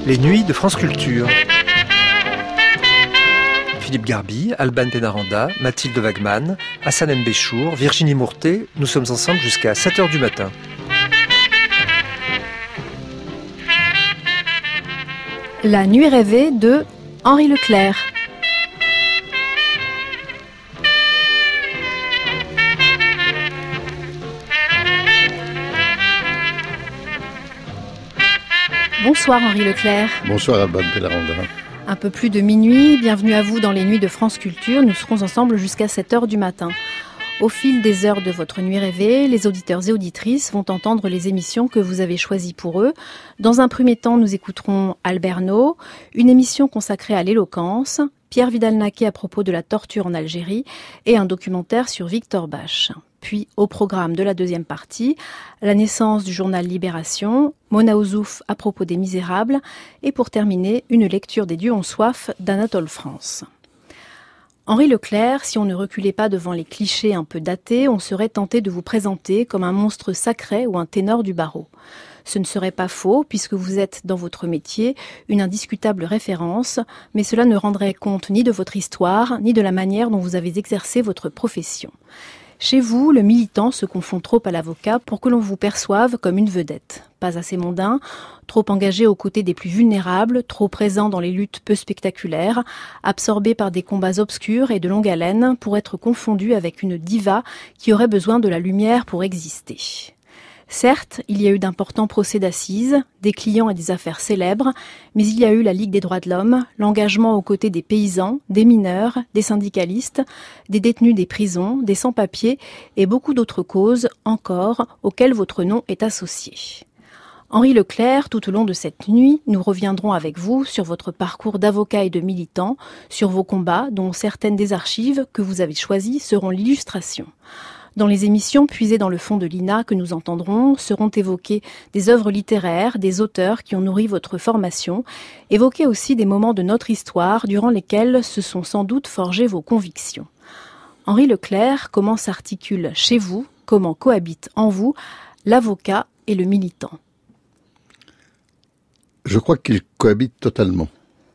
Les nuits de France Culture. Philippe Garbi, Alban Pénaranda, Mathilde Wagman, Hassan M. Béchour, Virginie Mourtet, nous sommes ensemble jusqu'à 7h du matin. La nuit rêvée de Henri Leclerc. Bonsoir Henri Leclerc. Bonsoir Alban Pénaranda. Un peu plus de minuit, bienvenue à vous dans les nuits de France Culture. Nous serons ensemble jusqu'à 7h du matin. Au fil des heures de votre nuit rêvée, les auditeurs et auditrices vont entendre les émissions que vous avez choisies pour eux. Dans un premier temps, nous écouterons Alberno, une émission consacrée à l'éloquence, Pierre Vidal-Naquet à propos de la torture en Algérie et un documentaire sur Victor Bache. Puis, au programme de la deuxième partie, la naissance du journal Libération, Mona Ouzouf à propos des Misérables et pour terminer, une lecture des Dieux ont soif d'Anatole France. Henri Leclerc, si on ne reculait pas devant les clichés un peu datés, on serait tenté de vous présenter comme un monstre sacré ou un ténor du barreau. Ce ne serait pas faux, puisque vous êtes, dans votre métier, une indiscutable référence, mais cela ne rendrait compte ni de votre histoire, ni de la manière dont vous avez exercé votre profession. Chez vous, le militant se confond trop à l'avocat pour que l'on vous perçoive comme une vedette. Pas assez mondain, trop engagé aux côtés des plus vulnérables, trop présent dans les luttes peu spectaculaires, absorbé par des combats obscurs et de longue haleine pour être confondu avec une diva qui aurait besoin de la lumière pour exister. Certes, il y a eu d'importants procès d'assises, des clients et des affaires célèbres, mais il y a eu la Ligue des droits de l'homme, l'engagement aux côtés des paysans, des mineurs, des syndicalistes, des détenus des prisons, des sans-papiers et beaucoup d'autres causes encore auxquelles votre nom est associé. Henri Leclerc, tout au long de cette nuit, nous reviendrons avec vous sur votre parcours d'avocat et de militant, sur vos combats, dont certaines des archives que vous avez choisies seront l'illustration. Dans les émissions puisées dans le fond de l'INA que nous entendrons, seront évoquées des œuvres littéraires, des auteurs qui ont nourri votre formation, évoqués aussi des moments de notre histoire durant lesquels se sont sans doute forgées vos convictions. Henri Leclerc, comment s'articule chez vous, comment cohabite en vous l'avocat et le militant ? Je crois qu'ils cohabitent totalement.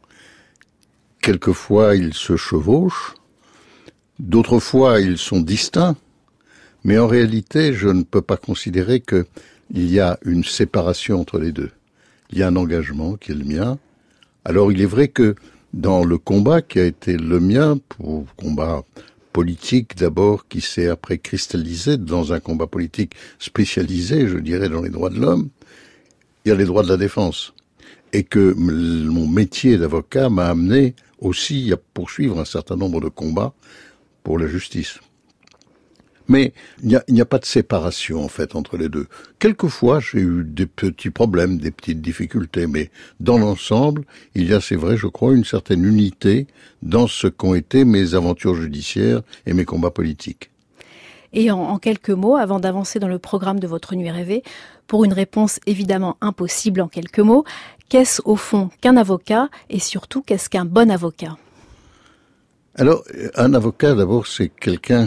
Quelquefois, ils se chevauchent, d'autres fois, ils sont distincts. Mais en réalité, je ne peux pas considérer qu'il y a une séparation entre les deux. Il y a un engagement qui est le mien. Alors il est vrai que dans le combat qui a été le mien, pour combat politique d'abord, qui s'est après cristallisé dans un combat politique spécialisé, je dirais, dans les droits de l'homme, il y a les droits de la défense. Et que mon métier d'avocat m'a amené aussi à poursuivre un certain nombre de combats pour la justice. Mais il n'y a pas de séparation, en fait, entre les deux. Quelquefois, j'ai eu des petits problèmes, des petites difficultés, mais dans l'ensemble, il y a, c'est vrai, je crois, une certaine unité dans ce qu'ont été mes aventures judiciaires et mes combats politiques. Et en quelques mots, avant d'avancer dans le programme de votre nuit rêvée, pour une réponse évidemment impossible en quelques mots, qu'est-ce au fond qu'un avocat et surtout qu'est-ce qu'un bon avocat ? Alors, un avocat, d'abord, c'est quelqu'un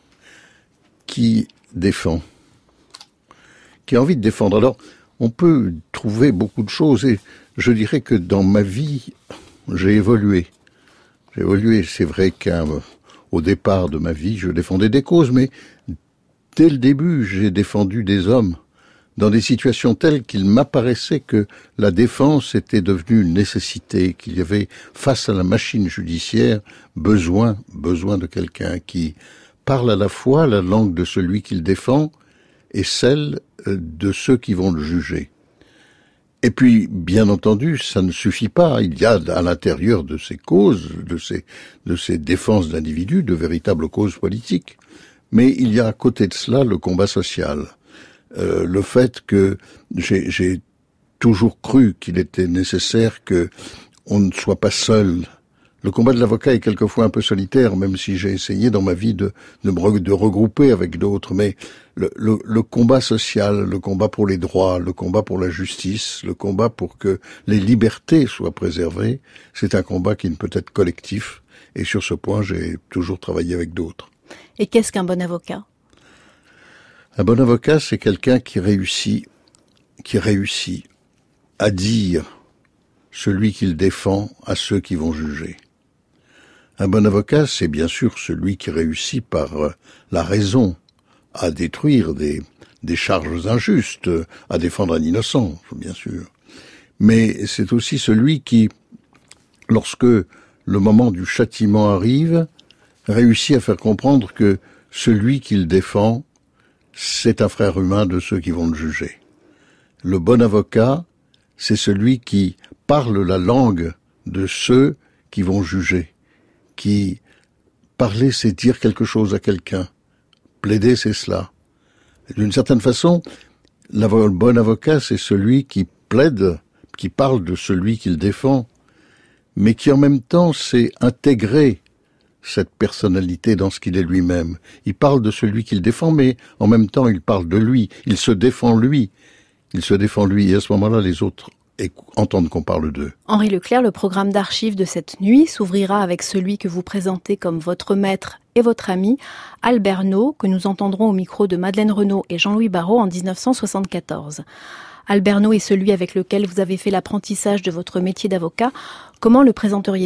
qui défend, qui a envie de défendre. Alors, on peut trouver beaucoup de choses et je dirais que dans ma vie, j'ai évolué. C'est vrai qu'au départ de ma vie, je défendais des causes, mais dès le début, j'ai défendu des hommes dans des situations telles qu'il m'apparaissait que la défense était devenue une nécessité, qu'il y avait, face à la machine judiciaire, besoin de quelqu'un qui parle à la fois la langue de celui qu'il défend et celle de ceux qui vont le juger. Et puis, bien entendu, ça ne suffit pas. Il y a à l'intérieur de ces causes, de ces défenses d'individus, de véritables causes politiques. Mais il y a à côté de cela le combat social. Le fait que j'ai toujours cru qu'il était nécessaire que on ne soit pas seul. Le combat de l'avocat est quelquefois un peu solitaire, même si j'ai essayé dans ma vie de regrouper avec d'autres. Mais le combat social, le combat pour les droits, le combat pour la justice, le combat pour que les libertés soient préservées, c'est un combat qui ne peut être collectif. Et sur ce point, j'ai toujours travaillé avec d'autres. Et qu'est-ce qu'un bon avocat ? Un bon avocat, c'est quelqu'un qui réussit à dire celui qu'il défend à ceux qui vont juger. Un bon avocat, c'est bien sûr celui qui réussit par la raison à détruire des charges injustes, à défendre un innocent, bien sûr. Mais c'est aussi celui qui, lorsque le moment du châtiment arrive, réussit à faire comprendre que celui qu'il défend, c'est un frère humain de ceux qui vont le juger. Le bon avocat, c'est celui qui parle la langue de ceux qui vont juger. Qui parler, c'est dire quelque chose à quelqu'un. Plaider, c'est cela. D'une certaine façon, le bon avocat, c'est celui qui plaide, qui parle de celui qu'il défend, mais qui en même temps sait intégrer cette personnalité dans ce qu'il est lui-même. Il parle de celui qu'il défend, mais en même temps, il parle de lui. Il se défend lui. Il se défend lui. Et à ce moment-là, les autres entendent qu'on parle d'eux. Henri Leclerc, le programme d'archives de cette nuit s'ouvrira avec celui que vous présentez comme votre maître et votre ami, Alberno, que nous entendrons au micro de Madeleine Renaud et Jean-Louis Barrault en 1974. Alberno est celui avec lequel vous avez fait l'apprentissage de votre métier d'avocat. Comment le présenteriez-vous ?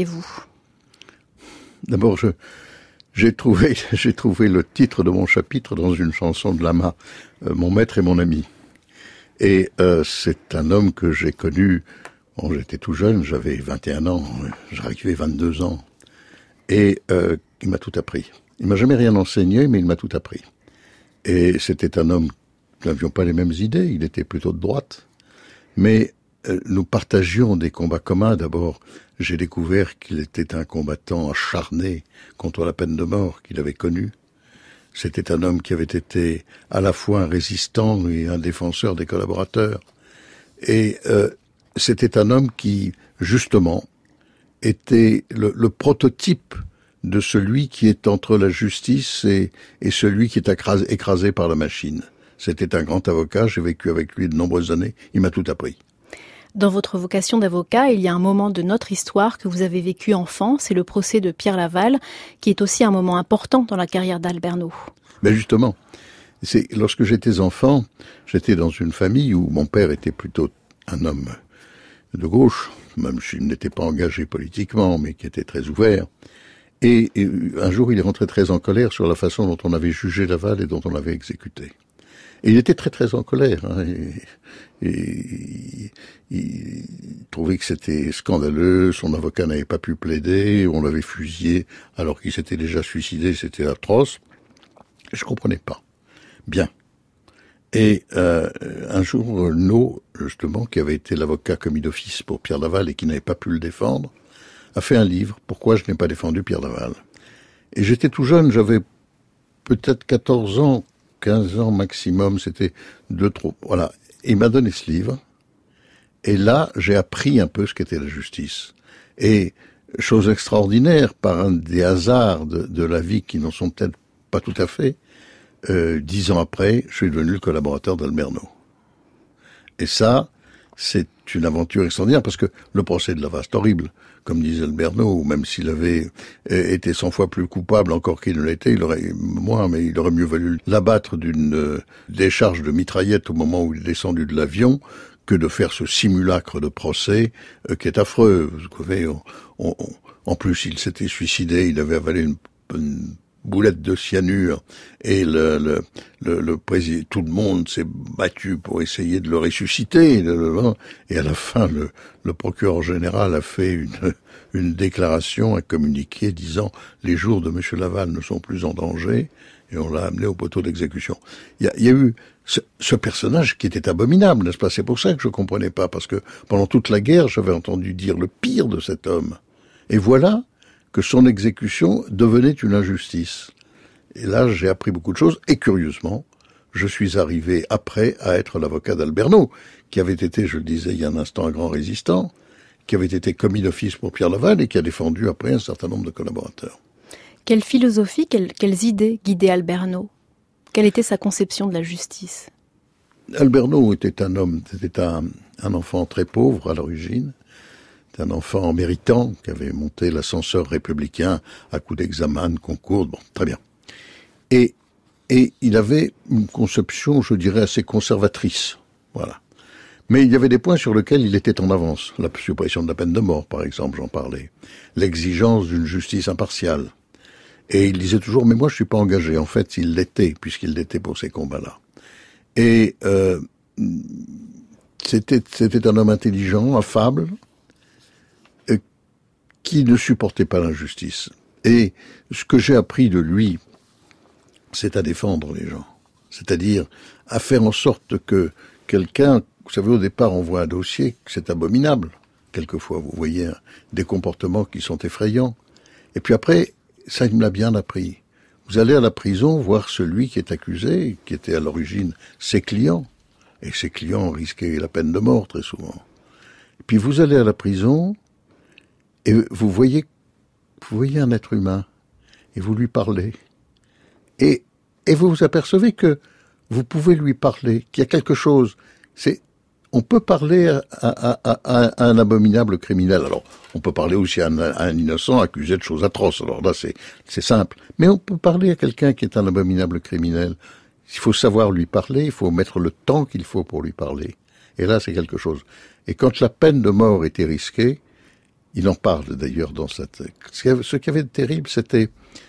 D'abord, j'ai trouvé le titre de mon chapitre dans une chanson de Lama, Mon maître et mon ami. Et c'est un homme que j'ai connu, bon, j'étais tout jeune, j'avais 21 ans, j'arrivais 22 ans, et il m'a tout appris. Il m'a jamais rien enseigné, mais il m'a tout appris. Et c'était un homme, nous n'avions pas les mêmes idées, il était plutôt de droite, mais nous partagions des combats communs. D'abord, j'ai découvert qu'il était un combattant acharné contre la peine de mort qu'il avait connue. C'était un homme qui avait été à la fois un résistant et un défenseur des collaborateurs. Et c'était un homme qui, justement, était le prototype de celui qui est entre la justice et celui qui est écrasé par la machine. C'était un grand avocat, j'ai vécu avec lui de nombreuses années, il m'a tout appris. Dans votre vocation d'avocat, il y a un moment de notre histoire que vous avez vécu enfant, c'est le procès de Pierre Laval, qui est aussi un moment important dans la carrière d'Alberno. Mais justement, lorsque j'étais enfant, j'étais dans une famille où mon père était plutôt un homme de gauche, même s'il n'était pas engagé politiquement, mais qui était très ouvert. Et un jour, il est rentré très en colère sur la façon dont on avait jugé Laval et dont on l'avait exécuté. Et il était très très en colère, hein, et il trouvait que c'était scandaleux, son avocat n'avait pas pu plaider, on l'avait fusillé alors qu'il s'était déjà suicidé, c'était atroce. Je comprenais pas. Bien. Et un jour, No, justement, qui avait été l'avocat commis d'office pour Pierre Laval et qui n'avait pas pu le défendre, a fait un livre, Pourquoi je n'ai pas défendu Pierre Laval. Et j'étais tout jeune, j'avais peut-être 14 ans, 15 ans maximum, c'était de trop. Voilà. Et il m'a donné ce livre. Et là, j'ai appris un peu ce qu'était la justice. Et, chose extraordinaire, par un des hasards de la vie qui n'en sont peut-être pas tout à fait, 10 ans après, je suis devenu le collaborateur d'Alberno. Et ça, c'est une aventure extraordinaire, parce que le procès de Laval, c'est horrible. Comme disait Alberno, même s'il avait été 100 fois plus coupable encore qu'il ne l'était, il aurait mieux valu l'abattre d'une décharge de mitraillette au moment où il est descendu de l'avion que de faire ce simulacre de procès qui est affreux. Vous savez, en plus, il s'était suicidé, il avait avalé une boulette de cyanure et le président, tout le monde s'est battu pour essayer de le ressusciter, et à la fin le procureur général a fait une déclaration, un communiqué disant les jours de monsieur Laval ne sont plus en danger, et on l'a amené au poteau d'exécution. Il y a eu ce personnage qui était abominable, n'est-ce pas? C'est pour ça que je comprenais pas, parce que pendant toute la guerre j'avais entendu dire le pire de cet homme, et voilà que son exécution devenait une injustice. Et là, j'ai appris beaucoup de choses, et curieusement, je suis arrivé après à être l'avocat d'Alberno, qui avait été, je le disais il y a un instant, un grand résistant, qui avait été commis d'office pour Pierre Laval et qui a défendu après un certain nombre de collaborateurs. Quelle philosophie, quelles idées guidaient Alberno? Quelle était sa conception de la justice? Alberno était un enfant très pauvre à l'origine, un enfant méritant qui avait monté l'ascenseur républicain à coups d'examen, de concours, bon, très bien. Et il avait une conception, je dirais, assez conservatrice, voilà. Mais il y avait des points sur lesquels il était en avance. La suppression de la peine de mort, par exemple, j'en parlais. L'exigence d'une justice impartiale. Et il disait toujours, mais moi je suis pas engagé. En fait, il l'était, puisqu'il l'était pour ces combats-là. Et c'était un homme intelligent, affable, qui ne supportait pas l'injustice. Et ce que j'ai appris de lui, c'est à défendre les gens. C'est-à-dire à faire en sorte que quelqu'un, vous savez, au départ, on voit un dossier, c'est abominable. Quelquefois, vous voyez des comportements qui sont effrayants. Et puis après, ça, il me l'a bien appris. Vous allez à la prison voir celui qui est accusé, qui était à l'origine ses clients. Et ses clients risquaient la peine de mort, très souvent. Et puis vous allez à la prison, et vous voyez un être humain, et vous lui parlez. Et vous vous apercevez que vous pouvez lui parler, qu'il y a quelque chose. On peut parler à un abominable criminel. Alors, on peut parler aussi à un innocent accusé de choses atroces. Alors là, c'est simple. Mais on peut parler à quelqu'un qui est un abominable criminel. Il faut savoir lui parler, il faut mettre le temps qu'il faut pour lui parler. Et là, c'est quelque chose. Et quand la peine de mort était risquée, il en parle d'ailleurs dans cette... Ce qui avait de terrible, c'était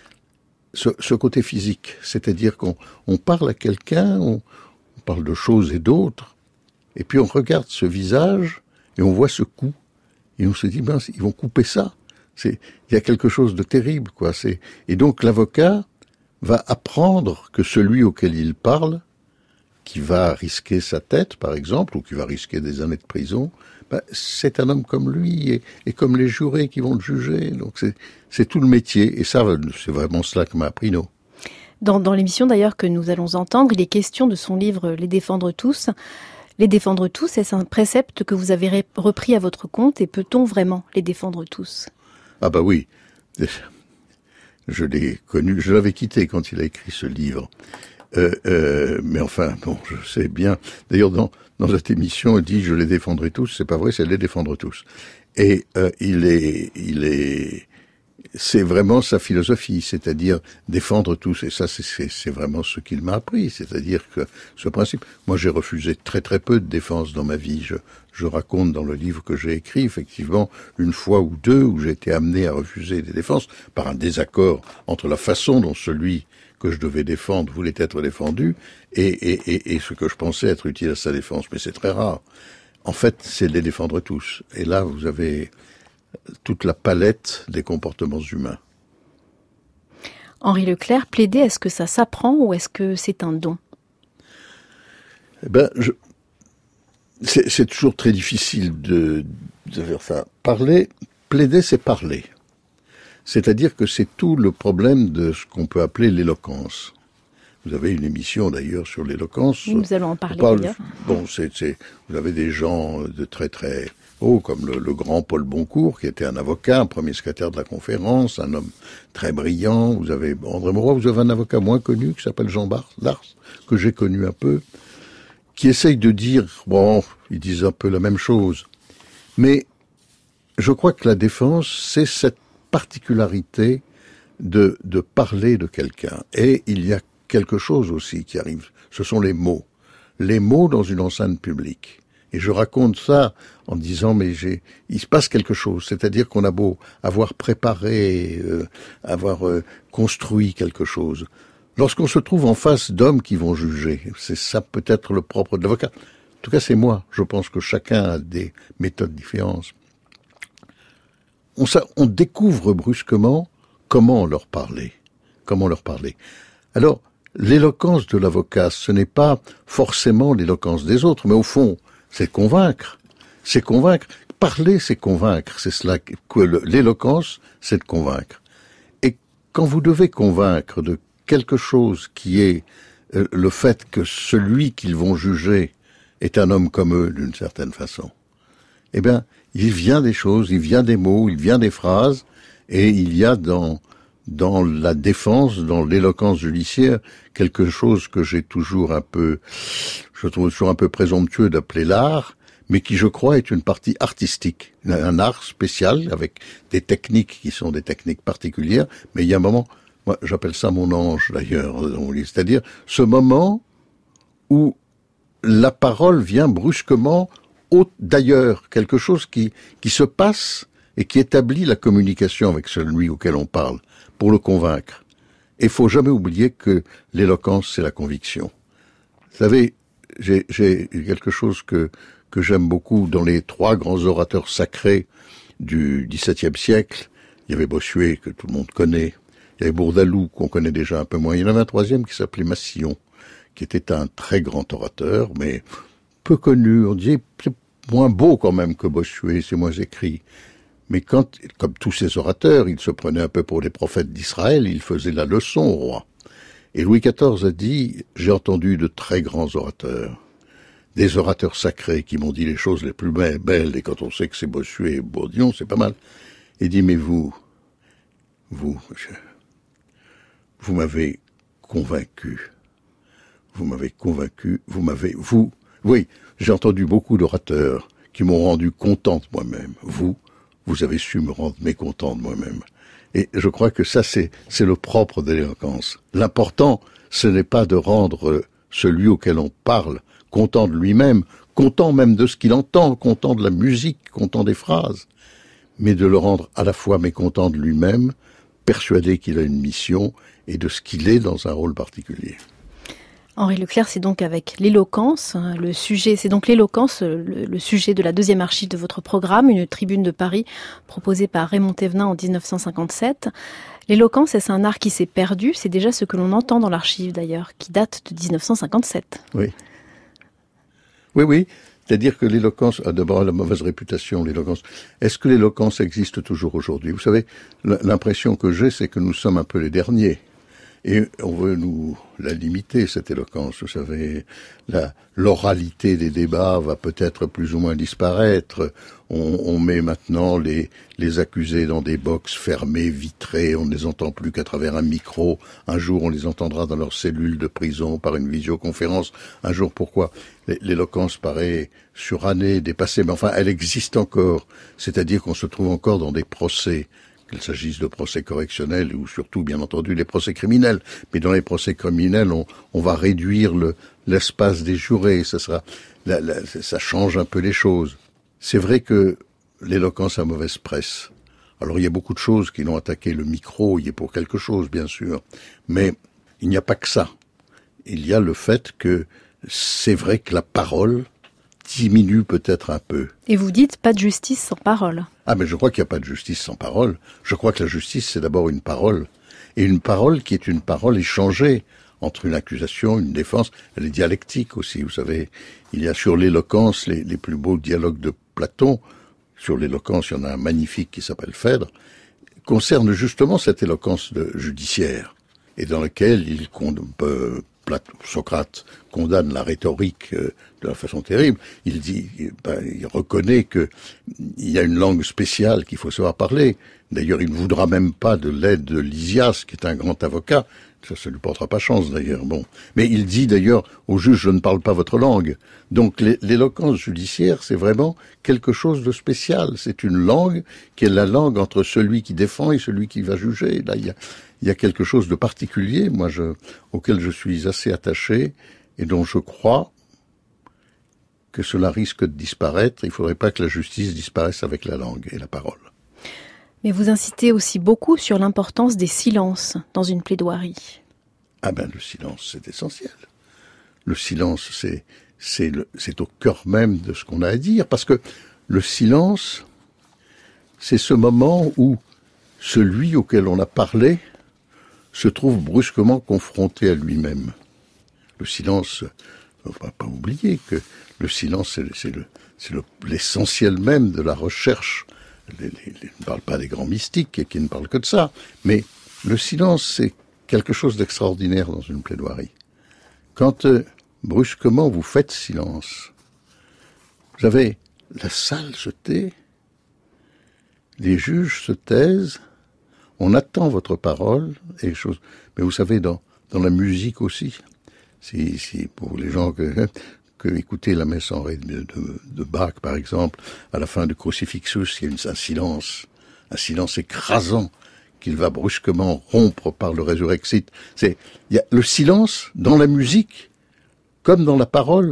ce côté physique. C'est-à-dire qu'on parle à quelqu'un, on parle de choses et d'autres, et puis on regarde ce visage, et on voit ce coup, et on se dit, ben, ils vont couper ça. Il y a quelque chose de terrible, quoi. Et donc l'avocat va apprendre que celui auquel il parle, qui va risquer sa tête, par exemple, ou qui va risquer des années de prison, ben, c'est un homme comme lui, et comme les jurés qui vont le juger. Donc c'est tout le métier, et ça, c'est vraiment cela que m'a appris No. Dans l'émission d'ailleurs que nous allons entendre, il est question de son livre « Les défendre tous ». Les défendre tous, est-ce un précepte que vous avez repris à votre compte, et peut-on vraiment les défendre tous? Ah bah oui, je l'ai connu, je l'avais quitté quand il a écrit ce livre. Mais enfin, bon, je sais bien. D'ailleurs, dans cette émission, il dit « Je les défendrai tous ». C'est pas vrai, c'est « les défendre tous ». Et c'est vraiment sa philosophie, c'est-à-dire défendre tous. Et ça, c'est vraiment ce qu'il m'a appris. C'est-à-dire que ce principe... Moi, j'ai refusé très très peu de défense dans ma vie. Je raconte dans le livre que j'ai écrit, effectivement, une fois ou deux où j'ai été amené à refuser des défenses par un désaccord entre la façon dont celui que je devais défendre voulait être défendu et ce que je pensais être utile à sa défense. Mais c'est très rare. En fait, c'est les défendre tous. Et là, vous avez toute la palette des comportements humains. Henri Leclerc, plaider, est-ce que ça s'apprend ou est-ce que c'est un don? Eh ben, c'est toujours très difficile de faire ça. Plaider, c'est parler. C'est-à-dire que c'est tout le problème de ce qu'on peut appeler l'éloquence. Vous avez une émission d'ailleurs sur l'éloquence. Nous allons en parler d'ailleurs. Bon, vous avez des gens de très très hauts, comme le grand Paul Boncourt, qui était un avocat, un premier secrétaire de la conférence, un homme très brillant. Vous avez André Mauroy, vous avez un avocat moins connu qui s'appelle Jean Lars, que j'ai connu un peu, qui essaye de dire, bon, ils disent un peu la même chose. Mais je crois que la défense, c'est cette particularité de parler de quelqu'un. Et il y a quelque chose aussi qui arrive, ce sont les mots. Les mots dans une enceinte publique. Et je raconte ça en disant, mais il se passe quelque chose. C'est-à-dire qu'on a beau avoir préparé, avoir construit quelque chose. Lorsqu'on se trouve en face d'hommes qui vont juger, c'est ça peut-être le propre de l'avocat. En tout cas, c'est moi. Je pense que chacun a des méthodes différentes. On découvre brusquement comment leur parler. Comment leur parler. Alors, l'éloquence de l'avocat, ce n'est pas forcément l'éloquence des autres, mais au fond, c'est convaincre. C'est convaincre. Parler, c'est convaincre. C'est cela que l'éloquence, c'est de convaincre. Et quand vous devez convaincre de quelque chose qui est le fait que celui qu'ils vont juger est un homme comme eux, d'une certaine façon, eh bien, il vient des choses, il vient des mots, il vient des phrases, et il y a dans la défense, dans l'éloquence judiciaire, quelque chose que je trouve toujours un peu présomptueux d'appeler l'art, mais qui, je crois, est une partie artistique, un art spécial, avec des techniques qui sont des techniques particulières, mais il y a un moment, moi, j'appelle ça mon ange, d'ailleurs, c'est-à-dire ce moment où la parole vient brusquement d'ailleurs quelque chose qui se passe et qui établit la communication avec celui auquel on parle, pour le convaincre. Et il faut jamais oublier que l'éloquence, c'est la conviction. Vous savez, j'ai quelque chose que j'aime beaucoup dans les 3 grands orateurs sacrés du XVIIe siècle. Il y avait Bossuet, que tout le monde connaît. Il y avait Bourdaloue, qu'on connaît déjà un peu moins. Il y en avait un 3e qui s'appelait Massillon, qui était un très grand orateur, mais peu connu. On disait, c'est moins beau quand même que Bossuet, c'est moins écrit. Mais quand, comme tous ces orateurs, il se prenait un peu pour les prophètes d'Israël, il faisait la leçon au roi. Et Louis XIV a dit, j'ai entendu de très grands orateurs, des orateurs sacrés qui m'ont dit les choses les plus belles, et quand on sait que c'est Bossuet et Bourdillon, c'est pas mal. Et dit, mais vous m'avez convaincu. Oui, j'ai entendu beaucoup d'orateurs qui m'ont rendu content de moi-même. Vous avez su me rendre mécontent de moi-même. Et je crois que ça, c'est le propre de l'éloquence. L'important, ce n'est pas de rendre celui auquel on parle content de lui-même, content même de ce qu'il entend, content de la musique, content des phrases, mais de le rendre à la fois mécontent de lui-même, persuadé qu'il a une mission et de ce qu'il est dans un rôle particulier. Henri Leclerc, c'est donc avec l'éloquence, le sujet de la 2e archive de votre programme, une tribune de Paris proposée par Raymond Thévenin en 1957. L'éloquence, est-ce un art qui s'est perdu? C'est déjà ce que l'on entend dans l'archive d'ailleurs, qui date de 1957. Oui. Oui. C'est-à-dire que l'éloquence a d'abord la mauvaise réputation, l'éloquence. Est-ce que l'éloquence existe toujours aujourd'hui? Vous savez, l'impression que j'ai, c'est que nous sommes un peu les derniers. Et on veut nous la limiter, cette éloquence. Vous savez, l'oralité des débats va peut-être plus ou moins disparaître. On met maintenant les accusés dans des box fermées, vitrées. On ne les entend plus qu'à travers un micro. Un jour, on les entendra dans leur cellule de prison par une visioconférence. Un jour, pourquoi? L'éloquence paraît surannée, dépassée, mais enfin, elle existe encore. C'est-à-dire qu'on se trouve encore dans des procès, qu'il s'agisse de procès correctionnels ou surtout, bien entendu, les procès criminels. Mais dans les procès criminels, on va réduire l'espace des jurés. Ça change un peu les choses. C'est vrai que l'éloquence a mauvaise presse. Alors, il y a beaucoup de choses qui l'ont attaqué. Le micro, il est pour quelque chose, bien sûr. Mais il n'y a pas que ça. Il y a le fait que c'est vrai que la parole diminue peut-être un peu. Et vous dites pas de justice sans parole. Ah, mais je crois qu'il n'y a pas de justice sans parole. Je crois que la justice, c'est d'abord une parole. Et une parole qui est une parole échangée entre une accusation, une défense. Elle est dialectique aussi, vous savez. Il y a sur l'éloquence les plus beaux dialogues de Platon. Sur l'éloquence, il y en a un magnifique qui s'appelle Phèdre, concerne justement cette éloquence judiciaire, et dans lequel Socrate condamne la rhétorique de la façon terrible. Il dit, il reconnaît que il y a une langue spéciale qu'il faut savoir parler. D'ailleurs, il ne voudra même pas de l'aide de Lysias, qui est un grand avocat. Ça lui portera pas chance, d'ailleurs. Bon. Mais il dit, d'ailleurs, au juge, je ne parle pas votre langue. Donc, l'éloquence judiciaire, c'est vraiment quelque chose de spécial. C'est une langue qui est la langue entre celui qui défend et celui qui va juger. Là, il y a quelque chose de particulier, auquel je suis assez attaché, et dont je crois que cela risque de disparaître. Il ne faudrait pas que la justice disparaisse avec la langue et la parole. Mais vous insistez aussi beaucoup sur l'importance des silences dans une plaidoirie. Ah ben, le silence, c'est essentiel. Le silence, c'est au cœur même de ce qu'on a à dire, parce que le silence, c'est ce moment où celui auquel on a parlé se trouve brusquement confronté à lui-même. Le silence, on ne va pas oublier que le silence, c'est l'essentiel même de la recherche. Je ne parle pas des grands mystiques qui ne parlent que de ça, mais le silence, c'est quelque chose d'extraordinaire dans une plaidoirie. Quand brusquement vous faites silence, vous savez, la salle se tait, les juges se taisent, on attend votre parole et choses. Mais vous savez, dans la musique aussi, si pour les gens que écouter la messe en ré de Bach, par exemple, à la fin du Crucifixus, il y a un silence écrasant qu'il va brusquement rompre par le Resurrexit. Il y a le silence dans la musique, comme dans la parole,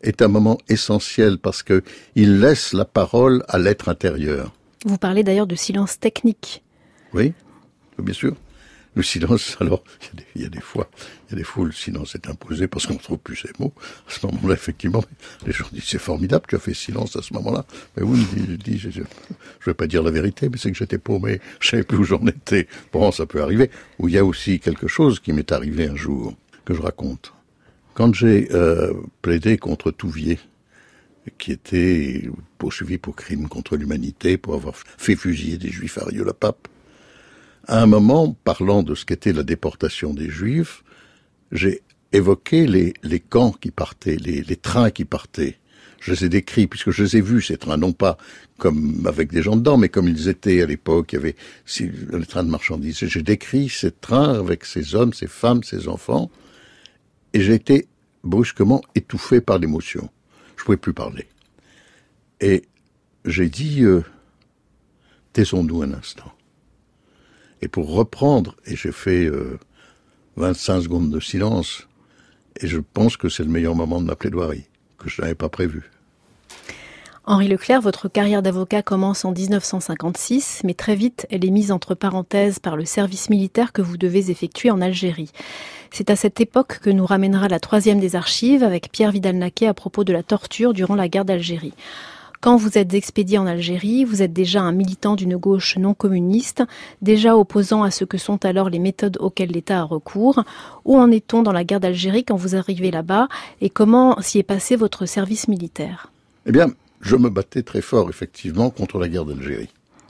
est un moment essentiel parce que il laisse la parole à l'être intérieur. Vous parlez d'ailleurs de silence technique. Oui, bien sûr. Le silence, alors, il y a des fois où le silence est imposé parce qu'on ne trouve plus ces mots. À ce moment-là, effectivement, les gens disent, c'est formidable, tu as fait silence à ce moment-là. Mais oui, je vais pas dire la vérité, mais c'est que j'étais paumé, je savais plus où j'en étais. Bon, ça peut arriver. Ou il y a aussi quelque chose qui m'est arrivé un jour, que je raconte. Quand j'ai plaidé contre Touvier, qui était poursuivi pour crime contre l'humanité, pour avoir fait fusiller des Juifs à Rieux-la-Pape, à un moment, parlant de ce qu'était la déportation des Juifs, j'ai évoqué les camps qui partaient, les trains qui partaient. Je les ai décrits, puisque je les ai vus, ces trains, non pas comme avec des gens dedans, mais comme ils étaient à l'époque, il y avait les trains de marchandises. Et j'ai décrit ces trains avec ces hommes, ces femmes, ces enfants, et j'ai été brusquement étouffé par l'émotion. Je pouvais plus parler. Et j'ai dit, taisons-nous un instant. Et pour reprendre, et j'ai fait 25 secondes de silence, et je pense que c'est le meilleur moment de ma plaidoirie, que je n'avais pas prévu. Henri Leclerc, votre carrière d'avocat commence en 1956, mais très vite, elle est mise entre parenthèses par le service militaire que vous devez effectuer en Algérie. C'est à cette époque que nous ramènera la 3e des archives avec Pierre Vidal-Naquet à propos de la torture durant la guerre d'Algérie. Quand vous êtes expédié en Algérie, vous êtes déjà un militant d'une gauche non communiste, déjà opposant à ce que sont alors les méthodes auxquelles l'État a recours. Où en est-on dans la guerre d'Algérie quand vous arrivez là-bas et comment s'y est passé votre service militaire ? Eh bien, je me battais très fort, effectivement, contre la guerre d'Algérie.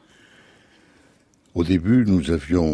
Au début, nous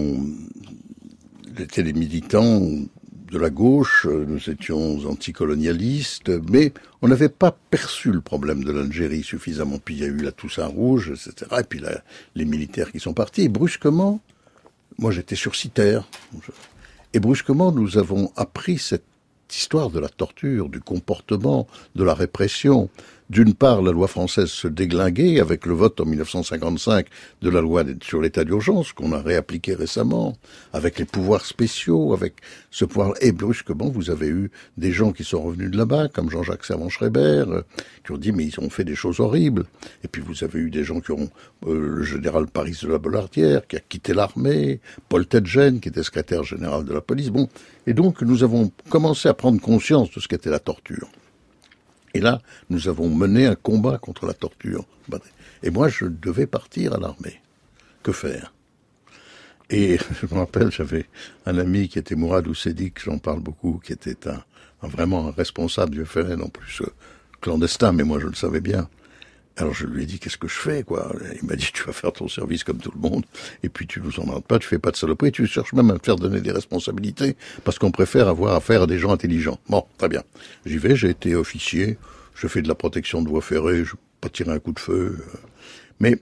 étions les militants de la gauche, nous étions anticolonialistes, mais on n'avait pas perçu le problème de l'Algérie suffisamment. Puis il y a eu la Toussaint Rouge, etc. Et puis les militaires qui sont partis. Et brusquement, moi j'étais sursitaire. Et brusquement, nous avons appris cette histoire de la torture, du comportement, de la répression. D'une part, la loi française se déglinguait avec le vote en 1955 de la loi sur l'état d'urgence qu'on a réappliqué récemment, avec les pouvoirs spéciaux, avec ce pouvoir. Et brusquement, vous avez eu des gens qui sont revenus de là-bas, comme Jean-Jacques Servan-Schreiber, qui ont dit mais ils ont fait des choses horribles. Et puis vous avez eu des gens qui ont le général Paris de la Bollardière, qui a quitté l'armée, Paul Tedgen, qui était secrétaire général de la police. Bon, et donc nous avons commencé à prendre conscience de ce qu'était la torture. Et là, nous avons mené un combat contre la torture. Et moi, je devais partir à l'armée. Que faire ? Et je me rappelle, j'avais un ami qui était Mourad Oussedik, j'en parle beaucoup, qui était vraiment un responsable du FLN, en plus clandestin, mais moi je le savais bien. Alors je lui ai dit, qu'est-ce que je fais, quoi ? Il m'a dit, tu vas faire ton service comme tout le monde, et puis tu nous emmerdes pas, tu fais pas de saloperie, tu cherches même à te faire donner des responsabilités, parce qu'on préfère avoir affaire à des gens intelligents. Bon, très bien. J'y vais, j'ai été officier, je fais de la protection de voies ferrées, je vais pas tirer un coup de feu. Mais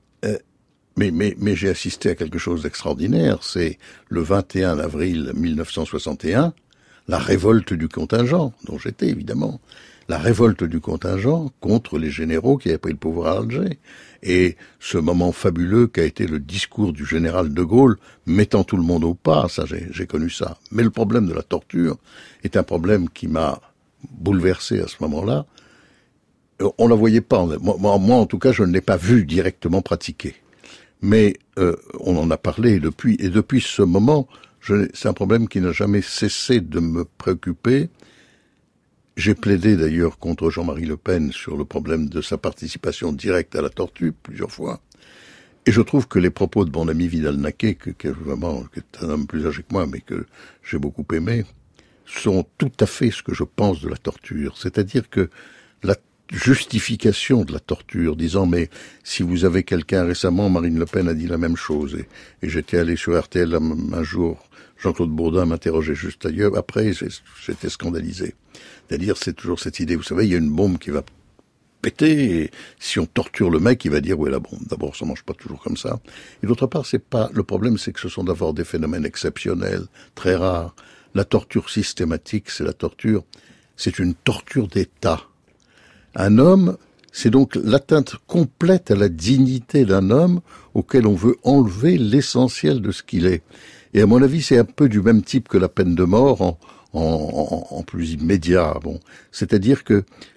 j'ai assisté à quelque chose d'extraordinaire, c'est le 21 avril 1961, la révolte du contingent, dont j'étais évidemment. La révolte du contingent contre les généraux qui avaient pris le pouvoir à Alger. Et ce moment fabuleux qu'a été le discours du général de Gaulle, mettant tout le monde au pas, ça j'ai connu ça. Mais le problème de la torture est un problème qui m'a bouleversé à ce moment-là. On la voyait pas, moi en tout cas je ne l'ai pas vu directement pratiquer. Mais on en a parlé et depuis ce moment, c'est un problème qui n'a jamais cessé de me préoccuper. J'ai plaidé d'ailleurs contre Jean-Marie Le Pen sur le problème de sa participation directe à la torture plusieurs fois. Et je trouve que les propos de mon ami Vidal-Naquet, qui est un homme plus âgé que moi, mais que j'ai beaucoup aimé, sont tout à fait ce que je pense de la torture. C'est-à-dire que la justification de la torture, disant mais si vous avez quelqu'un récemment, Marine Le Pen a dit la même chose, et j'étais allé sur RTL un jour, Jean-Claude Bourdin m'interrogeait juste ailleurs, après j'étais scandalisé. C'est-à-dire c'est toujours cette idée, vous savez, il y a une bombe qui va péter, et si on torture le mec, il va dire où est la bombe. D'abord, ça marche pas toujours comme ça. Et d'autre part, le problème, c'est que ce sont d'abord des phénomènes exceptionnels, très rares. La torture systématique, c'est une torture d'État. Un homme, c'est donc l'atteinte complète à la dignité d'un homme auquel on veut enlever l'essentiel de ce qu'il est. Et à mon avis, c'est un peu du même type que la peine de mort en plus immédiat. Bon, c'est-à-dire que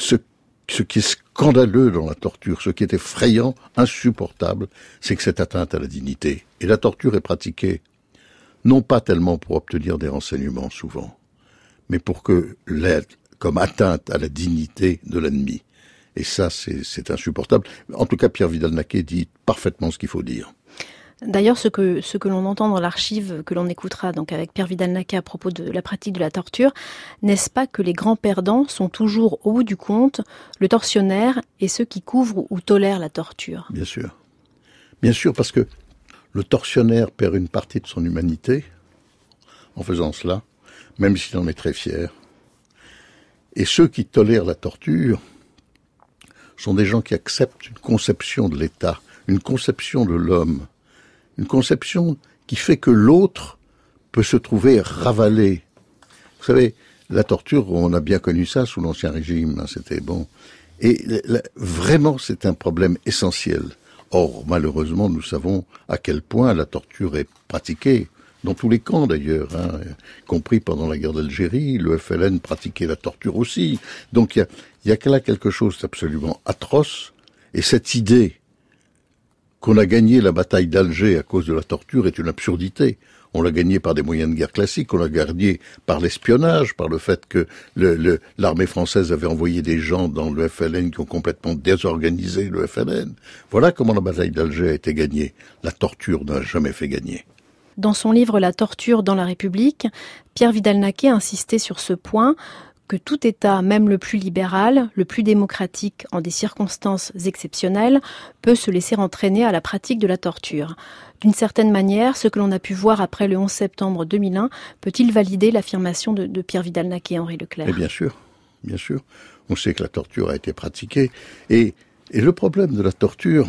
ce qui est scandaleux dans la torture, ce qui est effrayant, insupportable, c'est que cette atteinte à la dignité. Et la torture est pratiquée, non pas tellement pour obtenir des renseignements souvent, mais pour que comme atteinte à la dignité de l'ennemi. Et ça, c'est insupportable. En tout cas, Pierre Vidal-Naquet dit parfaitement ce qu'il faut dire. D'ailleurs, ce que l'on entend dans l'archive que l'on écoutera donc avec Pierre Vidal-Naquet à propos de la pratique de la torture, n'est-ce pas que les grands perdants sont toujours, au bout du compte, le tortionnaire et ceux qui couvrent ou tolèrent la torture? Bien sûr. Bien sûr, parce que le tortionnaire perd une partie de son humanité en faisant cela, même s'il en est très fier. Et ceux qui tolèrent la torture sont des gens qui acceptent une conception de l'État, une conception de l'homme, une conception qui fait que l'autre peut se trouver ravalé. Vous savez, la torture, on a bien connu ça sous l'Ancien Régime, hein, c'était bon. Et vraiment, c'est un problème essentiel. Or, malheureusement, nous savons à quel point la torture est pratiquée, dans tous les camps d'ailleurs, hein, compris pendant la guerre d'Algérie, le FLN pratiquait la torture aussi. Donc il y a là quelque chose d'absolument atroce, et cette idée qu'on a gagné la bataille d'Alger à cause de la torture est une absurdité. On l'a gagné par des moyens de guerre classiques, on l'a gagné par l'espionnage, par le fait que l'armée française avait envoyé des gens dans le FLN qui ont complètement désorganisé le FLN. Voilà comment la bataille d'Alger a été gagnée. La torture n'a jamais fait gagner. Dans son livre « La torture dans la République », Pierre Vidal-Naquet insistait sur ce point, que tout État, même le plus libéral, le plus démocratique en des circonstances exceptionnelles, peut se laisser entraîner à la pratique de la torture. D'une certaine manière, ce que l'on a pu voir après le 11 septembre 2001, peut-il valider l'affirmation de Pierre Vidal-Naquet, Henri Leclerc? Et bien sûr. On sait que la torture a été pratiquée. Et le problème de la torture,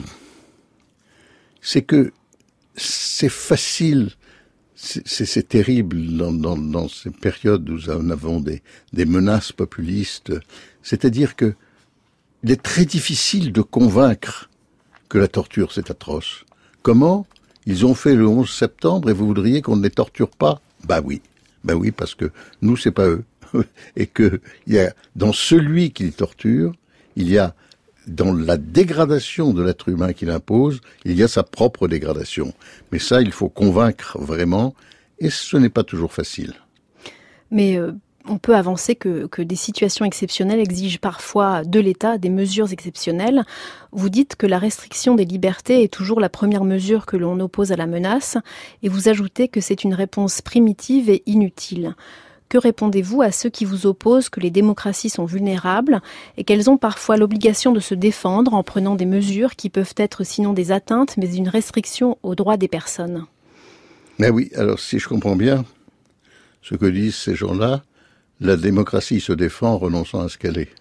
c'est que c'est facile. C'est terrible dans ces périodes où nous avons des menaces populistes. C'est-à-dire que il est très difficile de convaincre que la torture c'est atroce. Comment? Ils ont fait le 11 septembre et vous voudriez qu'on ne les torture pas? Bah oui, parce que nous c'est pas eux. Et que il y a dans celui qui les torture, il y a dans la dégradation de l'être humain qu'il impose, il y a sa propre dégradation. Mais ça, il faut convaincre vraiment, et ce n'est pas toujours facile. Mais on peut avancer que des situations exceptionnelles exigent parfois de l'État des mesures exceptionnelles. Vous dites que la restriction des libertés est toujours la première mesure que l'on oppose à la menace, et vous ajoutez que c'est une réponse primitive et inutile. Que répondez-vous à ceux qui vous opposent que les démocraties sont vulnérables et qu'elles ont parfois l'obligation de se défendre en prenant des mesures qui peuvent être sinon des atteintes, mais une restriction aux droits des personnes? Mais oui, alors si je comprends bien ce que disent ces gens-là, la démocratie se défend en renonçant à ce qu'elle est.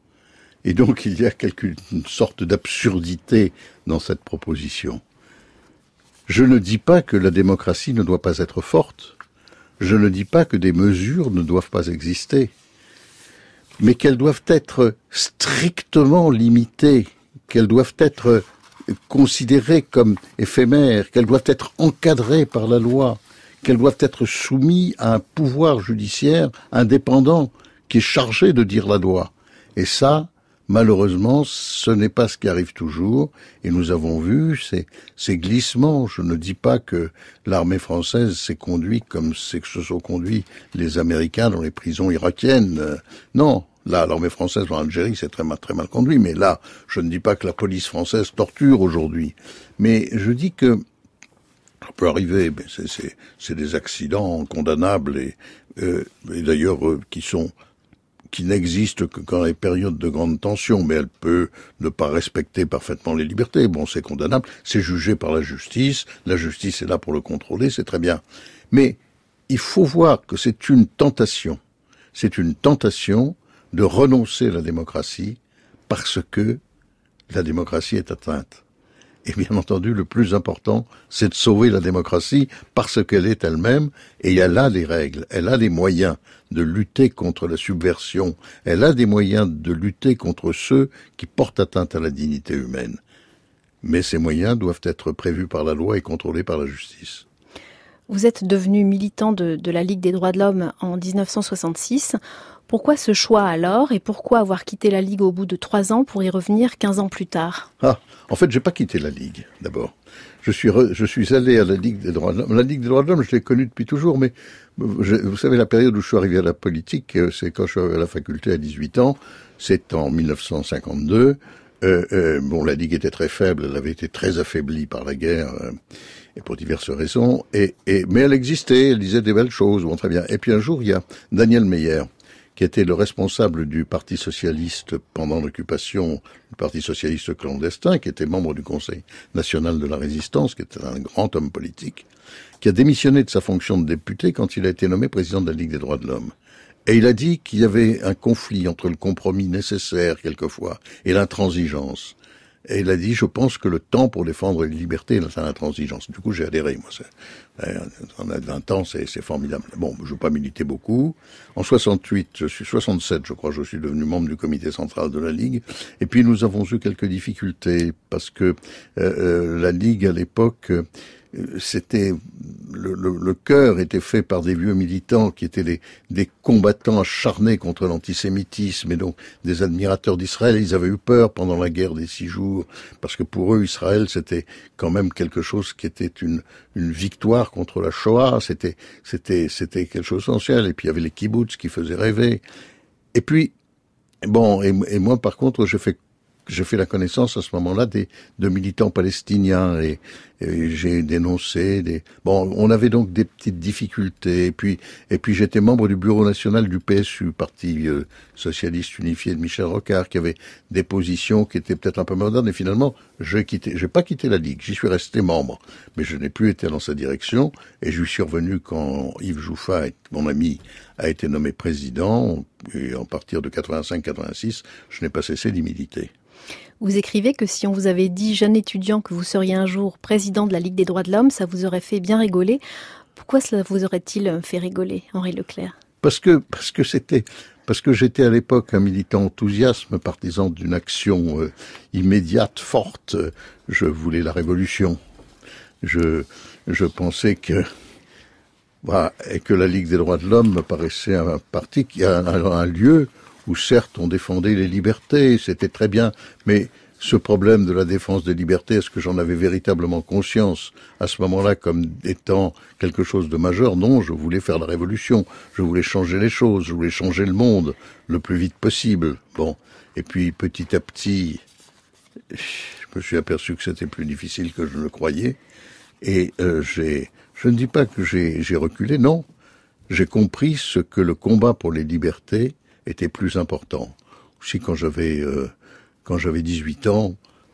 Et donc il y a une sorte d'absurdité dans cette proposition. Je ne dis pas que la démocratie ne doit pas être forte. Je ne dis pas que des mesures ne doivent pas exister, mais qu'elles doivent être strictement limitées, qu'elles doivent être considérées comme éphémères, qu'elles doivent être encadrées par la loi, qu'elles doivent être soumises à un pouvoir judiciaire indépendant qui est chargé de dire la loi. Et ça, malheureusement, ce n'est pas ce qui arrive toujours, et nous avons vu ces glissements. Je ne dis pas que l'armée française s'est conduite comme se sont conduits les Américains dans les prisons irakiennes. Non, là, l'armée française en Algérie s'est très mal conduite, mais là, je ne dis pas que la police française torture aujourd'hui. Mais je dis que ça peut arriver, mais c'est des accidents condamnables et d'ailleurs qui n'existe que dans les périodes de grande tension, mais elle peut ne pas respecter parfaitement les libertés. Bon, c'est condamnable, c'est jugé par la justice est là pour le contrôler, c'est très bien. Mais il faut voir que c'est une tentation de renoncer à la démocratie parce que la démocratie est atteinte. Et bien entendu, le plus important, c'est de sauver la démocratie parce qu'elle est elle-même, et elle a des règles, elle a des moyens de lutter contre la subversion, elle a des moyens de lutter contre ceux qui portent atteinte à la dignité humaine. Mais ces moyens doivent être prévus par la loi et contrôlés par la justice. Vous êtes devenu militant de la Ligue des droits de l'homme en 1966. Pourquoi ce choix alors et pourquoi avoir quitté la Ligue au bout de 3 ans pour y revenir 15 ans plus tard? En fait, j'ai pas quitté la Ligue, d'abord. Je suis allé à la Ligue des droits de l'homme. La Ligue des droits de l'homme, je l'ai connue depuis toujours, mais vous savez, la période où je suis arrivé à la politique, c'est quand je suis arrivé à la faculté à 18 ans, c'est en 1952. La Ligue était très faible, elle avait été très affaiblie par la guerre, et pour diverses raisons, mais elle existait, elle disait des belles choses, bon, très bien. Et puis un jour, il y a Daniel Meyer, qui était le responsable du Parti socialiste pendant l'occupation, du Parti socialiste clandestin, qui était membre du Conseil national de la résistance, qui était un grand homme politique, qui a démissionné de sa fonction de député quand il a été nommé président de la Ligue des droits de l'homme. Et il a dit qu'il y avait un conflit entre le compromis nécessaire, quelquefois, et l'intransigeance. Et il a dit, je pense que le temps pour défendre les libertés, c'est l'intransigeance. Du coup, j'ai adhéré, moi. On a 20 ans, c'est formidable. Bon, je n'ai pas milité beaucoup. En 67, je crois, je suis devenu membre du comité central de la Ligue. Et puis, nous avons eu quelques difficultés, parce que la Ligue, à l'époque, c'était le cœur était fait par des vieux militants qui étaient des combattants acharnés contre l'antisémitisme et donc des admirateurs d'Israël. Ils avaient eu peur pendant la guerre des 6 jours parce que pour eux Israël c'était quand même quelque chose qui était une victoire contre la Shoah. C'était quelque chose d'essentiel. Et puis il y avait les kibboutz qui faisaient rêver. Et puis et moi par contre j'ai fait la connaissance à ce moment-là de militants palestiniens et j'ai dénoncé on avait donc des petites difficultés et puis j'étais membre du bureau national du PSU, Parti socialiste unifié de Michel Rocard, qui avait des positions qui étaient peut-être un peu modernes et finalement j'ai pas quitté la Ligue, j'y suis resté membre, mais je n'ai plus été dans sa direction et je suis revenu quand Yves Jouffa, mon ami, a été nommé président et à partir de 85-86, je n'ai pas cessé d'y militer. Vous écrivez que si on vous avait dit, jeune étudiant, que vous seriez un jour président de la Ligue des droits de l'homme, ça vous aurait fait bien rigoler. Pourquoi cela vous aurait-il fait rigoler, Henri Leclerc? Parce que j'étais à l'époque un militant enthousiaste, partisan d'une action immédiate, forte. Je voulais la révolution. Je pensais que la Ligue des droits de l'homme me paraissait un parti qui a un lieu où certes on défendait les libertés, c'était très bien, mais ce problème de la défense des libertés, est-ce que j'en avais véritablement conscience à ce moment-là comme étant quelque chose de majeur? Non, je voulais faire la révolution, je voulais changer les choses, je voulais changer le monde le plus vite possible. Et puis petit à petit, je me suis aperçu que c'était plus difficile que je le croyais, et je ne dis pas que j'ai reculé, non, j'ai compris ce que le combat pour les libertés était plus important. Aussi, quand j'avais 18 ans,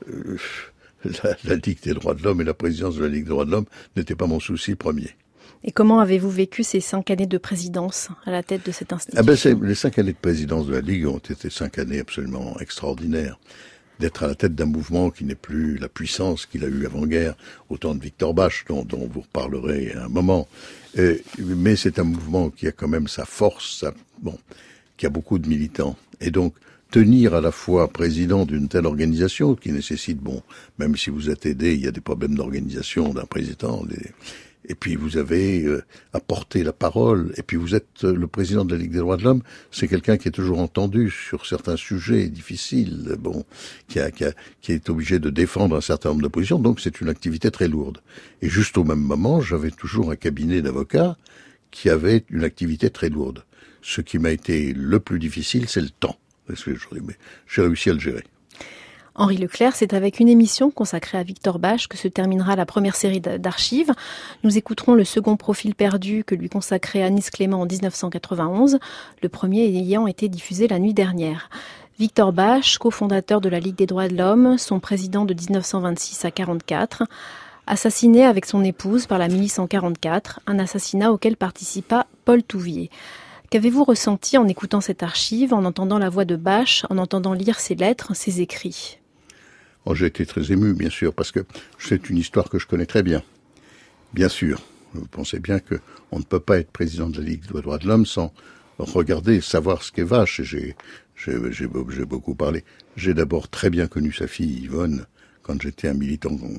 la Ligue des droits de l'homme et la présidence de la Ligue des droits de l'homme n'étaient pas mon souci premier. Et comment avez-vous vécu ces 5 années de présidence à la tête de cette institution? Les 5 années de présidence de la Ligue ont été 5 années absolument extraordinaires. D'être à la tête d'un mouvement qui n'est plus la puissance qu'il a eu avant-guerre, au temps de Victor Bache, dont vous reparlerez à un moment. Mais c'est un mouvement qui a quand même sa force, qui a beaucoup de militants. Et donc, tenir à la fois président d'une telle organisation qui nécessite, même si vous êtes aidé, il y a des problèmes d'organisation d'un président, et puis vous avez à porter la parole, et puis vous êtes le président de la Ligue des droits de l'homme, c'est quelqu'un qui est toujours entendu sur certains sujets difficiles, qui est obligé de défendre un certain nombre de positions, donc c'est une activité très lourde. Et juste au même moment, j'avais toujours un cabinet d'avocats qui avait une activité très lourde. Ce qui m'a été le plus difficile, c'est le temps. Mais j'ai réussi à le gérer. Henri Leclerc, c'est avec une émission consacrée à Victor Bache que se terminera la première série d'archives. Nous écouterons le second profil perdu que lui consacrait Anis Clément en 1991, le premier ayant été diffusé la nuit dernière. Victor Bache, cofondateur de la Ligue des droits de l'homme, son président de 1926 à 1944, assassiné avec son épouse par la milice en 1944, un assassinat auquel participa Paul Touvier. Qu'avez-vous ressenti en écoutant cette archive, en entendant la voix de Bache, en entendant lire ses lettres, ses écrits? J'ai été très ému, bien sûr, parce que c'est une histoire que je connais très bien. Bien sûr, vous pensez bien qu'on ne peut pas être président de la Ligue des droits de l'homme sans regarder, savoir ce qu'est Bache. J'ai beaucoup parlé. J'ai d'abord très bien connu sa fille Yvonne quand j'étais un militant,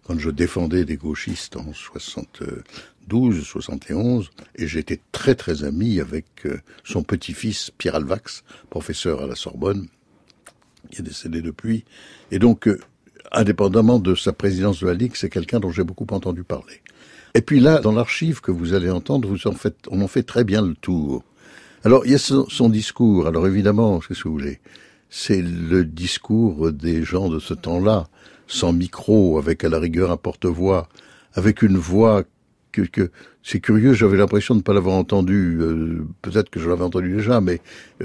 quand je défendais des gauchistes en 72, 71, et j'étais très très ami avec son petit-fils Pierre Alvax, professeur à la Sorbonne, qui est décédé depuis. Et donc, indépendamment de sa présidence de la Ligue, c'est quelqu'un dont j'ai beaucoup entendu parler. Et puis là, dans l'archive que vous allez entendre, on en fait très bien le tour. Alors, il y a son discours. Alors évidemment, qu'est-ce que vous voulez ? C'est le discours des gens de ce temps-là, sans micro, avec à la rigueur un porte-voix, avec une voix que c'est curieux, j'avais l'impression de ne pas l'avoir entendu. Peut-être que je l'avais entendu déjà, mais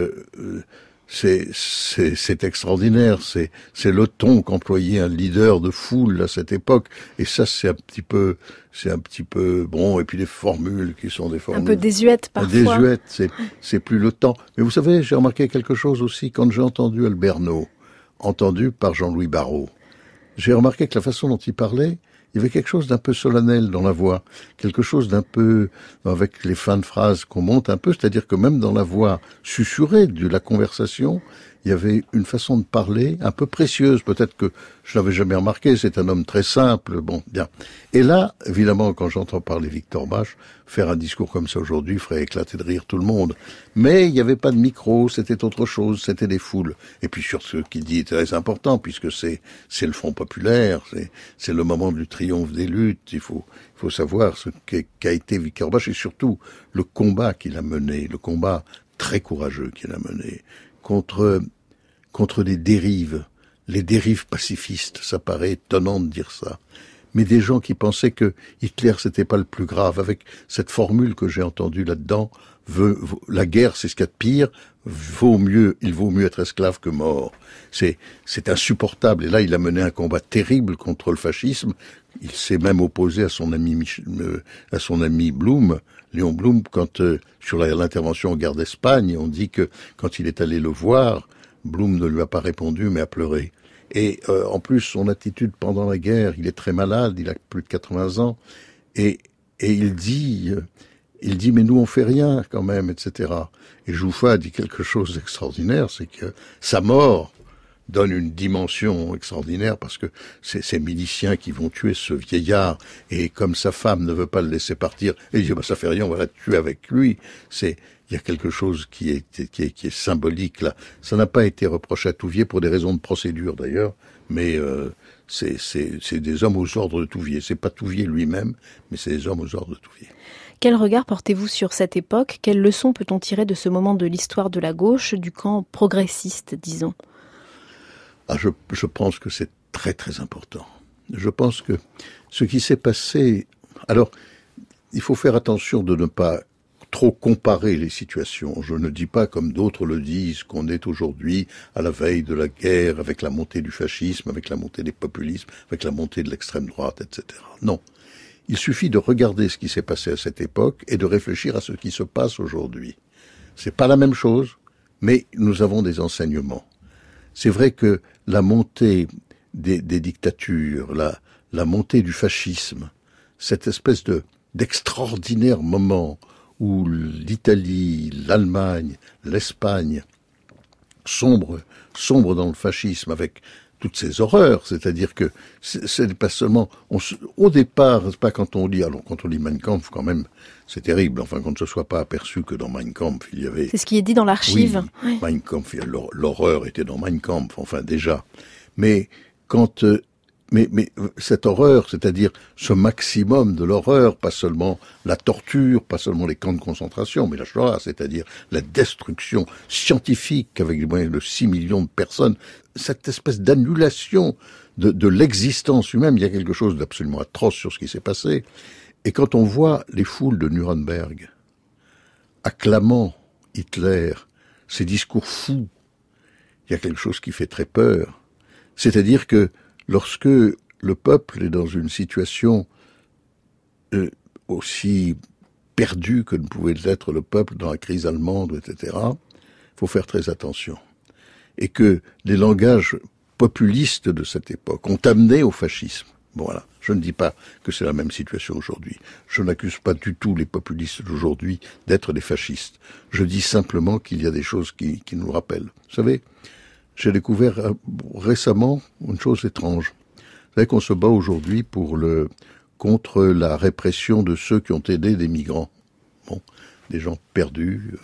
c'est extraordinaire. C'est le ton qu'employait un leader de foule à cette époque. Et ça, c'est un petit peu bon. Et puis les formules qui sont des formules un peu désuètes parfois. Désuètes, c'est plus le temps. Mais vous savez, j'ai remarqué quelque chose aussi quand j'ai entendu Alberno, entendu par Jean-Louis Barrault. J'ai remarqué que la façon dont il parlait, il y avait quelque chose d'un peu solennel dans la voix, quelque chose d'un peu, avec les fins de phrases qu'on monte un peu, c'est-à-dire que même dans la voix susurrée de la conversation, il y avait une façon de parler un peu précieuse, peut-être que je n'avais jamais remarqué, c'est un homme très simple, bon, bien. Et là, évidemment, quand j'entends parler Victor Bache, faire un discours comme ça aujourd'hui ferait éclater de rire tout le monde. Mais il n'y avait pas de micro, c'était autre chose, c'était des foules. Et puis sur ce qu'il dit est très important, puisque c'est le Front populaire, c'est le moment du triomphe des luttes, il faut savoir ce qu'a été Victor Bache et surtout le combat qu'il a mené, le combat très courageux qu'il a mené contre des dérives, les dérives pacifistes, ça paraît étonnant de dire ça, mais des gens qui pensaient que Hitler c'était pas le plus grave, avec cette formule que j'ai entendue là-dedans, la guerre c'est ce qu'il y a de pire, il vaut mieux être esclave que mort. C'est insupportable, et là il a mené un combat terrible contre le fascisme, il s'est même opposé à son ami Blum, Léon Blum, quand sur l'intervention en guerre d'Espagne, on dit que quand il est allé le voir, Blum ne lui a pas répondu, mais a pleuré. Et en plus, son attitude pendant la guerre, il est très malade, il a plus de 80 ans, et il dit mais nous on fait rien quand même, etc. Et Jouffa dit quelque chose d'extraordinaire, c'est que sa mort donne une dimension extraordinaire parce que c'est ces miliciens qui vont tuer ce vieillard et comme sa femme ne veut pas le laisser partir, et il dit ça fait rien, on va la tuer avec lui. Il y a quelque chose qui est symbolique là. Ça n'a pas été reproché à Touvier pour des raisons de procédure d'ailleurs, mais c'est des hommes aux ordres de Touvier. C'est pas Touvier lui-même, mais c'est des hommes aux ordres de Touvier. Quel regard portez-vous sur cette époque ? Quelles leçons peut-on tirer de ce moment de l'histoire de la gauche, du camp progressiste, disons ? Je pense que c'est très très important. Je pense que ce qui s'est passé... Alors, il faut faire attention de ne pas trop comparer les situations. Je ne dis pas, comme d'autres le disent, qu'on est aujourd'hui à la veille de la guerre, avec la montée du fascisme, avec la montée des populismes, avec la montée de l'extrême droite, etc. Non. Il suffit de regarder ce qui s'est passé à cette époque et de réfléchir à ce qui se passe aujourd'hui. C'est pas la même chose, mais nous avons des enseignements. C'est vrai que la montée des dictatures, la montée du fascisme, cette espèce d'extraordinaire moment où l'Italie, l'Allemagne, l'Espagne sombrent dans le fascisme avec toutes ces horreurs, c'est-à-dire que c'est pas seulement... au départ, c'est pas quand on lit Mein Kampf, quand même, c'est terrible, enfin, qu'on ne se soit pas aperçu que dans Mein Kampf, il y avait... C'est ce qui est dit dans l'archive. Oui, Mein Kampf, l'horreur était dans Mein Kampf, enfin, déjà. Mais quand... Mais cette horreur, c'est-à-dire ce maximum de l'horreur, pas seulement la torture, pas seulement les camps de concentration, mais la Shoah, c'est-à-dire la destruction scientifique avec des moyens de 6 millions de personnes, cette espèce d'annulation de l'existence humaine, il y a quelque chose d'absolument atroce sur ce qui s'est passé. Et quand on voit les foules de Nuremberg acclamant Hitler, ces discours fous, il y a quelque chose qui fait très peur. C'est-à-dire que lorsque le peuple est dans une situation aussi perdue que ne pouvait l'être le peuple dans la crise allemande, etc., il faut faire très attention. Et que les langages populistes de cette époque ont amené au fascisme. Bon, voilà. Je ne dis pas que c'est la même situation aujourd'hui. Je n'accuse pas du tout les populistes d'aujourd'hui d'être des fascistes. Je dis simplement qu'il y a des choses qui nous rappellent. Vous savez, j'ai découvert récemment une chose étrange. savez qu'on se bat aujourd'hui contre la répression de ceux qui ont aidé des migrants. Bon, des gens perdus,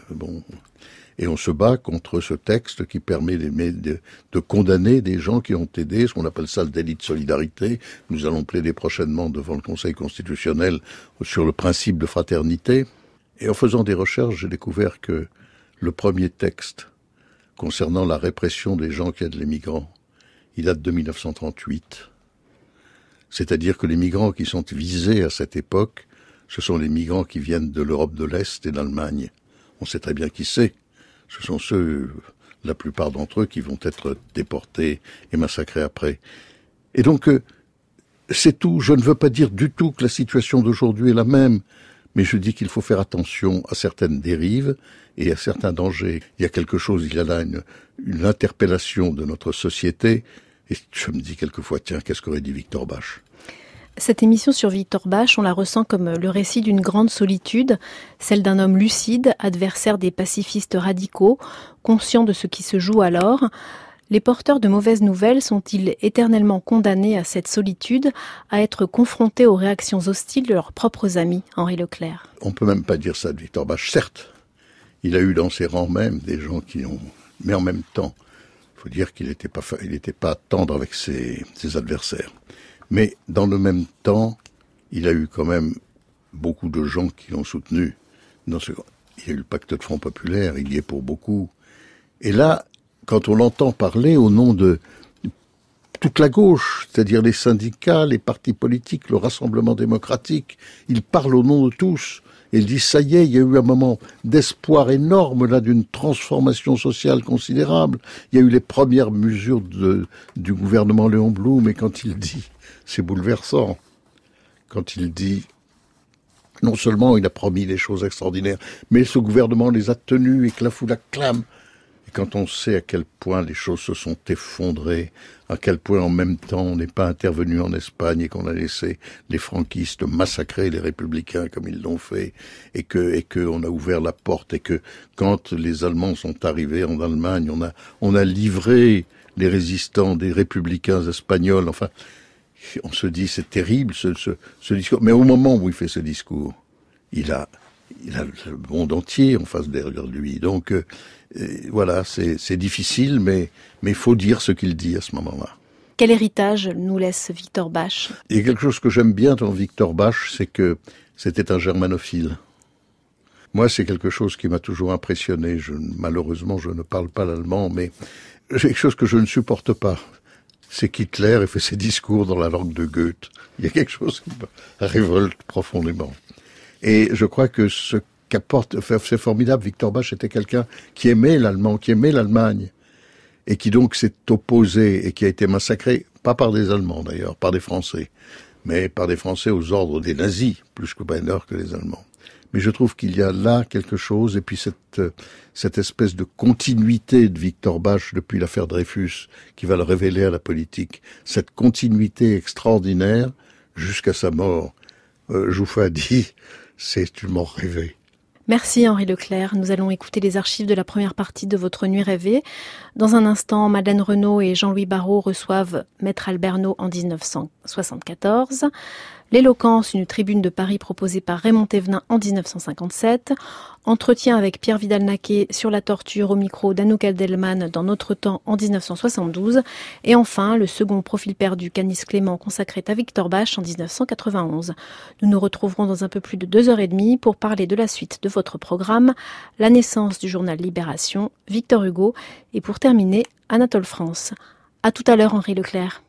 Et on se bat contre ce texte qui permet de condamner des gens qui ont aidé, ce qu'on appelle ça le délit de solidarité. Nous allons plaider prochainement devant le Conseil constitutionnel sur le principe de fraternité. Et en faisant des recherches, j'ai découvert que le premier texte concernant la répression des gens qui aident les migrants, il date de 1938. C'est-à-dire que les migrants qui sont visés à cette époque, ce sont les migrants qui viennent de l'Europe de l'Est et d'Allemagne. On sait très bien qui c'est. Ce sont ceux, la plupart d'entre eux, qui vont être déportés et massacrés après. Et donc, c'est tout. Je ne veux pas dire du tout que la situation d'aujourd'hui est la même, mais je dis qu'il faut faire attention à certaines dérives et à certains dangers. Il y a quelque chose, il y a là une interpellation de notre société, et je me dis quelquefois, tiens, qu'est-ce qu'aurait dit Victor Bache ? Cette émission sur Victor Bache, on la ressent comme le récit d'une grande solitude, celle d'un homme lucide, adversaire des pacifistes radicaux, conscient de ce qui se joue alors. Les porteurs de mauvaises nouvelles sont-ils éternellement condamnés à cette solitude, à être confrontés aux réactions hostiles de leurs propres amis, Henri Leclerc ? On peut même pas dire ça de Victor Bache. Certes, il a eu dans ses rangs même des gens qui ont... Mais en même temps, il faut dire qu'il n'était pas tendre avec ses adversaires. Mais dans le même temps, il a eu quand même beaucoup de gens qui l'ont soutenu. Il y a eu le pacte de Front Populaire, il y est pour beaucoup. Et là, quand on l'entend parler au nom de toute la gauche, c'est-à-dire les syndicats, les partis politiques, le Rassemblement démocratique, il parle au nom de tous. Et il dit, ça y est, il y a eu un moment d'espoir énorme, là, d'une transformation sociale considérable. Il y a eu les premières mesures du gouvernement Léon Blum, et quand il dit, c'est bouleversant, quand il dit, non seulement il a promis des choses extraordinaires, mais ce gouvernement les a tenues et que la foule acclame. Et quand on sait à quel point les choses se sont effondrées, à quel point en même temps on n'est pas intervenu en Espagne et qu'on a laissé les franquistes massacrer les républicains comme ils l'ont fait, et que on a ouvert la porte, et que quand les Allemands sont arrivés en Allemagne, on a livré les résistants des républicains espagnols. Enfin, on se dit c'est terrible ce discours. Mais au moment où il fait ce discours, il a le monde entier en face derrière lui. Donc voilà, c'est difficile, mais il faut dire ce qu'il dit à ce moment-là. Quel héritage nous laisse Victor Bache ? Il y a quelque chose que j'aime bien dans Victor Bache, c'est que c'était un germanophile. Moi, c'est quelque chose qui m'a toujours impressionné. Malheureusement, je ne parle pas l'allemand, mais c'est quelque chose que je ne supporte pas. C'est qu'Hitler ait fait ses discours dans la langue de Goethe. Il y a quelque chose qui me révolte profondément. Et je crois que ce qu'apporte, c'est formidable, Victor Bache était quelqu'un qui aimait l'allemand, qui aimait l'Allemagne, et qui donc s'est opposé et qui a été massacré, pas par des Allemands d'ailleurs, par des Français, mais par des Français aux ordres des nazis, plus que les Allemands. Mais je trouve qu'il y a là quelque chose, et puis cette espèce de continuité de Victor Bache depuis l'affaire Dreyfus, qui va le révéler à la politique, cette continuité extraordinaire jusqu'à sa mort. Jouffa a dit, c'est une mort rêvée. Merci Henri Leclerc. Nous allons écouter les archives de la première partie de Votre Nuit rêvée. Dans un instant, Madeleine Renaud et Jean-Louis Barrault reçoivent Maître Alberno en 1974. L'éloquence, une tribune de Paris proposée par Raymond Thévenin en 1957. Entretien avec Pierre Vidal-Naquet sur la torture au micro d'Anouk Adelman dans Notre Temps en 1972. Et enfin, le second profil perdu qu'Anis Clément consacrait à Victor Bache en 1991. Nous nous retrouverons dans un peu plus de 2h30 pour parler de la suite de votre programme, la naissance du journal Libération, Victor Hugo et pour terminer, Anatole France. À tout à l'heure, Henri Leclerc.